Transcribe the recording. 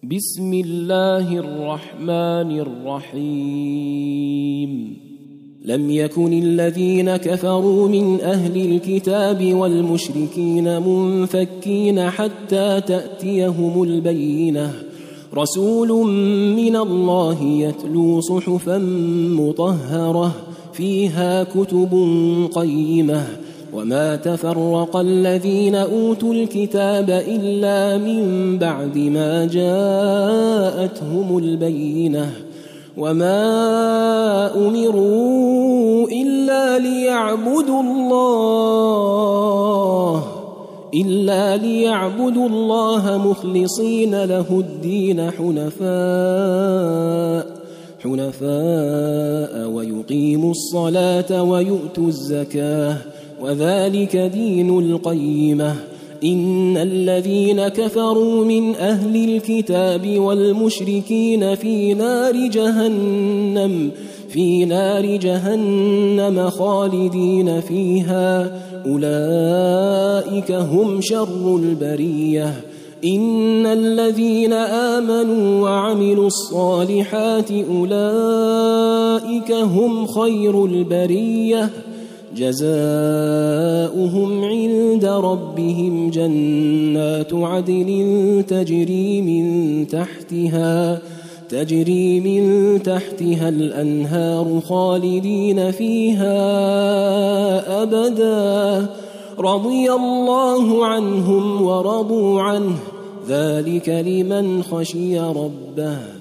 بسم الله الرحمن الرحيم لم يكن الذين كفروا من أهل الكتاب والمشركين منفكين حتى تأتيهم البينة رسول من الله يتلو صحفا مطهرة فيها كتب قيمة وما تفرق الذين أوتوا الكتاب إلا من بعد ما جاءتهم البينة وما أمروا إلا ليعبدوا الله مخلصين له الدين حنفاء ويقيموا الصلاة ويؤتوا الزكاة وذلك دين القيمة إن الذين كفروا من أهل الكتاب والمشركين في نار جهنم خالدين فيها أولئك هم شر البرية إن الذين آمنوا وعملوا الصالحات أولئك هم خير البرية جزاؤهم عند ربهم جنات عدن تجري من تحتها الأنهار خالدين فيها أبدا رضي الله عنهم ورضوا عنه ذلك لمن خشي ربه